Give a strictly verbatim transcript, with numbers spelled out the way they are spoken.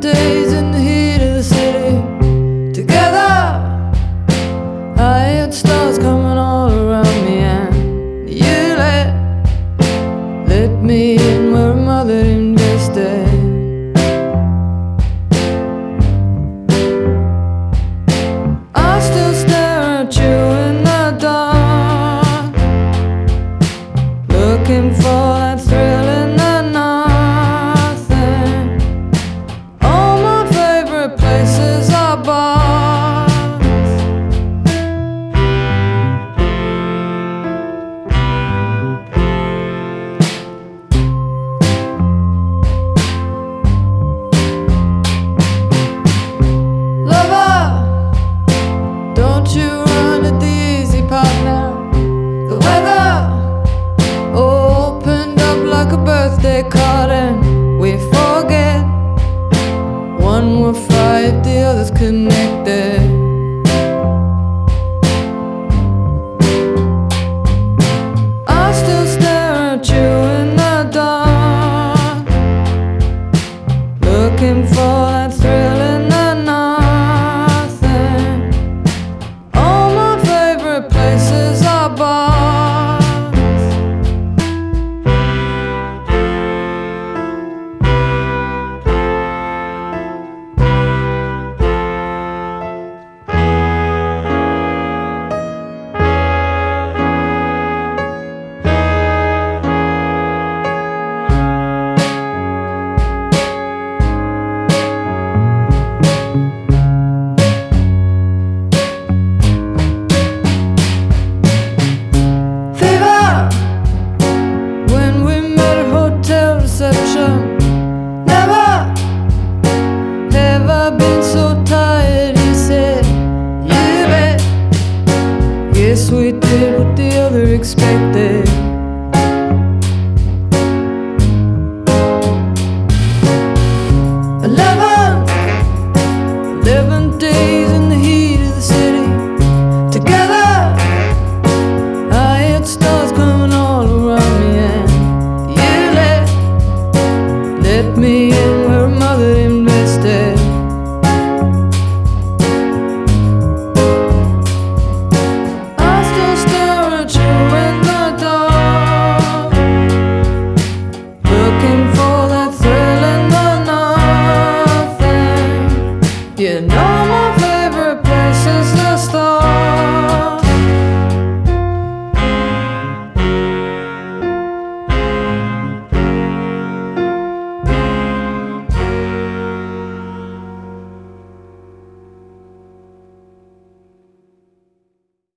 days in the heat of the city. Together, I had stars coming all around me, and you let, let me in where a mother invested. I still stare at you in the dark, looking for that thrill in the nothing. All my favorite places are bars. Lover, don't you run at the easy part now. The weather opened up like a birthday card, and we forget one will fly if the other's connected. I still stare at you in the dark, looking for that thrill in the nothing. All my favorite places are bars. When we met at hotel reception, never have I been so tired, he said. You bet, yes we did what the other expected. Eleven, eleven days in the heat of the city. Together, I had stars coming all around me, and you let, let me in where a mother invested. I still stare at you in the dark, looking for that thrill in the nothing. You know my favorite place is the stars.